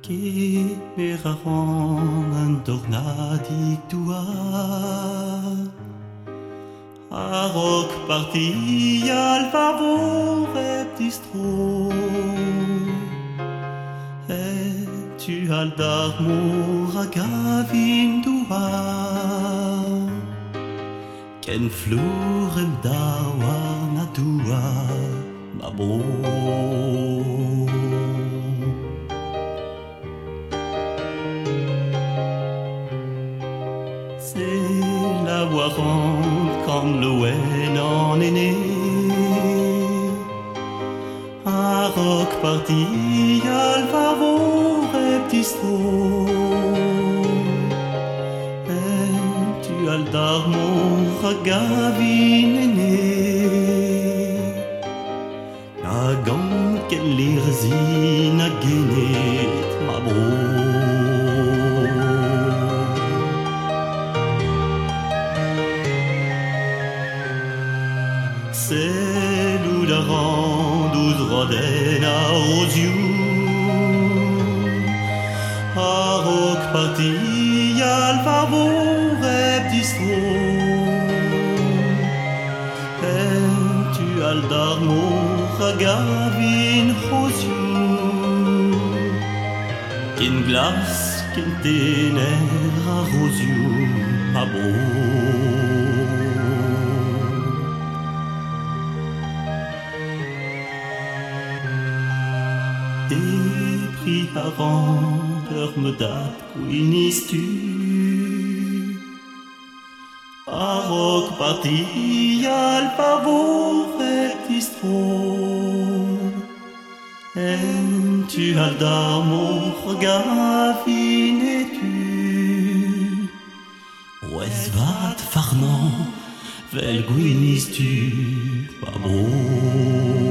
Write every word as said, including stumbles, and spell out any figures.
che meraron an tornadi tua a rock parti al favore distro e tu al dar mor a gavin tua ken flurem dawa na tua ma bo. C'est la voix ronde comme l'Ouen en est né. A rock parti al favor e ptistro. Et tu al dar mor a gavin ene. A gant ken lirzin a genet ma bro. C'est l'oudaran douz roden a oziou a rock parti al favor e distro et tu al dar mor a gavin oziou ken glas ken tener a oziou a bo. Et pris à rendre me date quinistu a rock parti al favor e distro et tu al dar mor gavin e tu oes vat farnan vel gwinistu pa bro.